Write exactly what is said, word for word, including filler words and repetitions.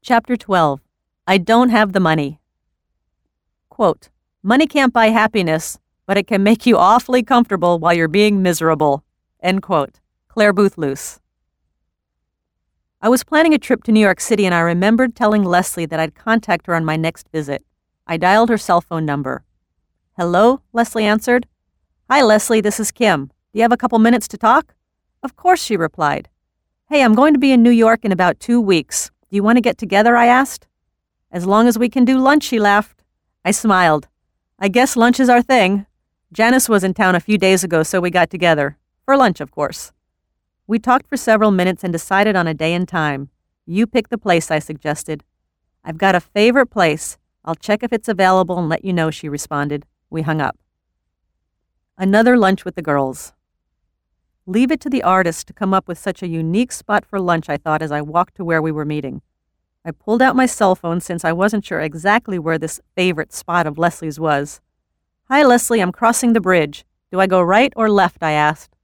Chapter twelve. I Don't Have the Money. Quote, money can't buy happiness, but it can make you awfully comfortable while you're being miserable. End quote. Claire Booth Luce. I was planning a trip to New York City and I remembered telling Leslie that I'd contact her on my next visit. I dialed her cell phone number. Hello, Leslie answered. Hi, Leslie, this is Kim. Do you have a couple minutes to talk? Of course, she replied. Hey, I'm going to be in New York in about two weeks. Do you want to get together, I asked. As long as we can do lunch, she laughed. I smiled. I guess lunch is our thing. Janice was in town a few days ago, so we got together. For lunch, of course. We talked for several minutes and decided on a day and time. You pick the place, I suggested. I've got a favorite place. I'll check if it's available and let you know, she responded. We hung up. Another lunch with the girls. Leave it to the artist to come up with such a unique spot for lunch, I thought as I walked to where we were meeting. I pulled out my cell phone since I wasn't sure exactly where this favorite spot of Leslie's was. Hi, Leslie, I'm crossing the bridge. Do I go right or left, I asked.